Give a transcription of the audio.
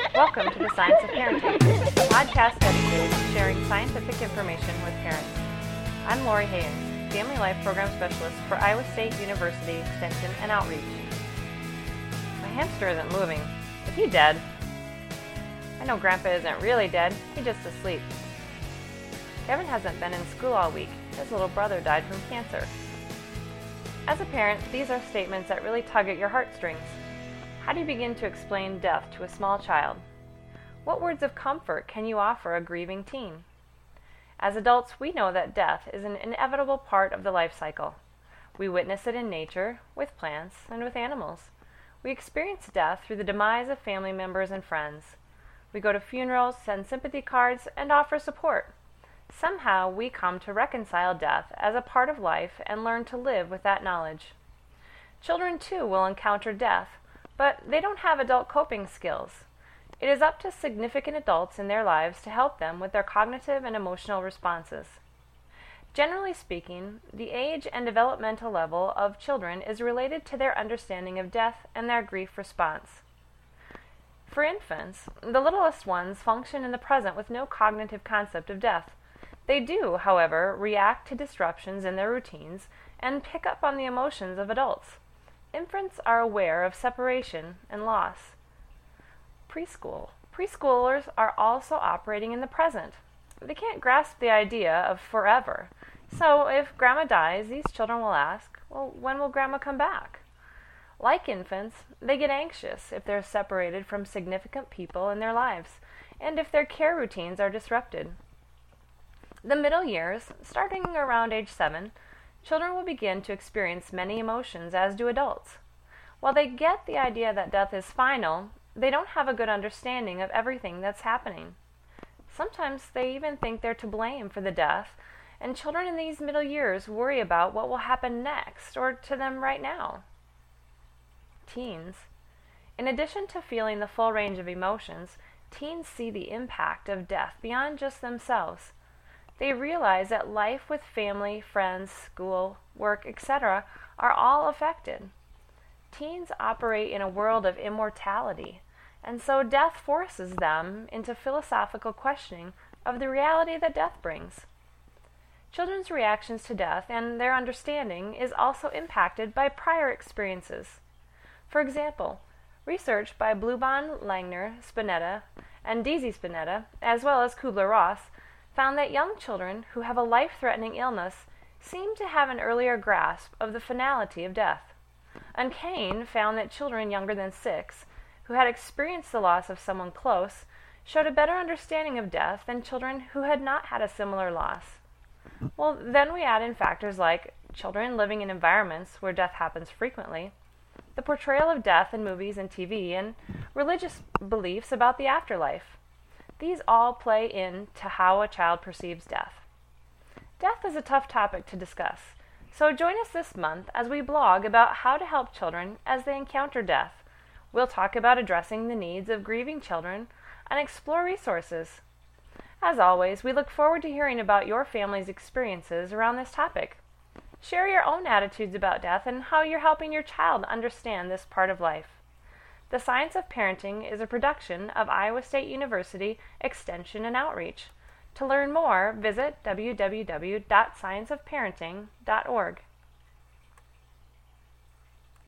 Welcome to the Science of Parenting, a podcast dedicated to sharing scientific information with parents. I'm Lori Hayes, Family Life Program Specialist for Iowa State University Extension and Outreach. My hamster isn't moving. Is he dead? I know Grandpa isn't really dead, he's just asleep. Kevin hasn't been in school all week. His little brother died from cancer. As a parent, these are statements that really tug at your heartstrings. How do you begin to explain death to a small child? What words of comfort can you offer a grieving teen? As adults, we know that death is an inevitable part of the life cycle. We witness it in nature, with plants, and with animals. We experience death through the demise of family members and friends. We go to funerals, send sympathy cards, and offer support. Somehow, we come to reconcile death as a part of life and learn to live with that knowledge. Children, too, will encounter death, but they don't have adult coping skills. It is up to significant adults in their lives to help them with their cognitive and emotional responses. Generally speaking, the age and developmental level of children is related to their understanding of death and their grief response. For infants, the littlest ones function in the present with no cognitive concept of death. They do, however, react to disruptions in their routines and pick up on the emotions of adults. Infants are aware of separation and loss. Preschoolers are also operating in the present. They can't grasp the idea of forever. So if Grandma dies, these children will ask, well, when will Grandma come back? Like infants, they get anxious if they're separated from significant people in their lives, and if their care routines are disrupted. The middle years, starting around age 7, children will begin to experience many emotions, as do adults. While they get the idea that death is final, they don't have a good understanding of everything that's happening. Sometimes they even think they're to blame for the death, and children in these middle years worry about what will happen next or to them right now. Teens. In addition to feeling the full range of emotions, teens see the impact of death beyond just themselves. They realize that life with family, friends, school, work, etc. are all affected. Teens operate in a world of immortality, and so death forces them into philosophical questioning of the reality that death brings. Children's reactions to death and their understanding is also impacted by prior experiences. For example, research by Bluban, Langner, Spinetta, and Deasy Spinetta, as well as Kubler-Ross, found that young children who have a life-threatening illness seem to have an earlier grasp of the finality of death. And Kane found that children younger than 6, who had experienced the loss of someone close, showed a better understanding of death than children who had not had a similar loss. Well, then we add in factors like children living in environments where death happens frequently, the portrayal of death in movies and TV, and religious beliefs about the afterlife. These all play into how a child perceives death. Death is a tough topic to discuss, so join us this month as we blog about how to help children as they encounter death. We'll talk about addressing the needs of grieving children and explore resources. As always, we look forward to hearing about your family's experiences around this topic. Share your own attitudes about death and how you're helping your child understand this part of life. The Science of Parenting is a production of Iowa State University Extension and Outreach. To learn more, visit www.scienceofparenting.org.